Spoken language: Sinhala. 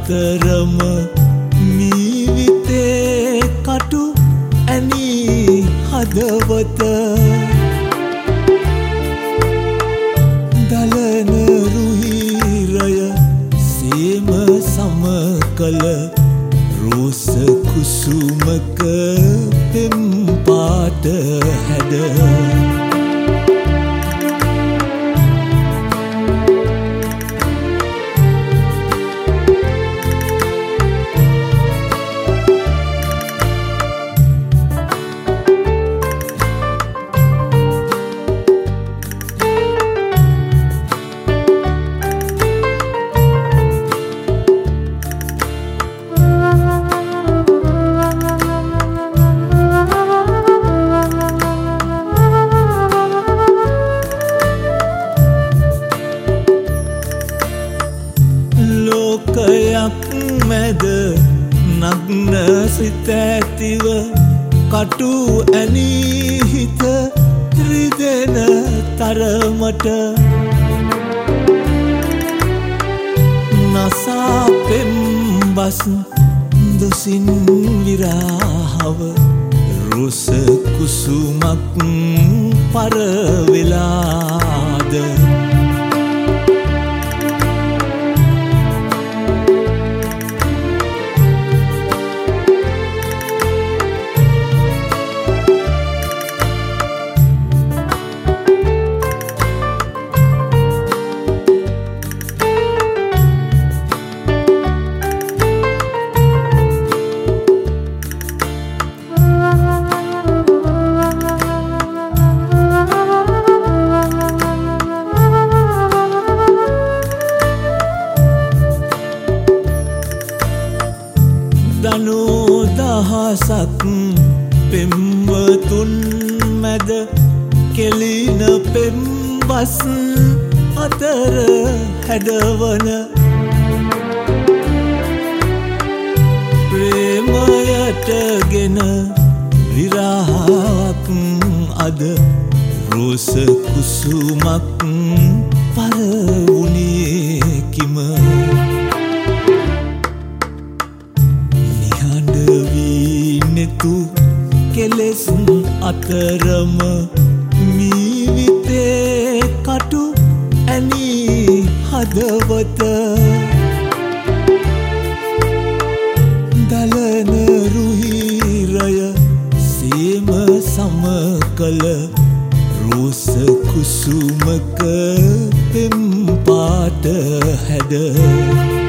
අතරම මීවිතේ කටු ඇනී හදවත දලන රුහිරය සේම සම කළ රෝස කුසුමක පෙම් පාට හැඩ ලෝකයක් මැද නග්න සිත ඇතිව කටු ඇනී හිත රිදෙන තරමට නසා පෙම්බස් දොසින් විරාහව රෝස කුසුමක් පරවෙලාද දනෝ දහසක් පෙම්වතුන් මැද කෙලින පෙම්බස් අතර හැඩවන ප්‍රේමයට ගෙන විරහක් අද රෝස කුසුමක් පරවුණේ කිම කෙලෙස් අතරම මීවිතේ කටු ඇනී හදවත දලන රුහිරය සේම සම කළ රෝස කුසුමක පෙම් පාට හැඩ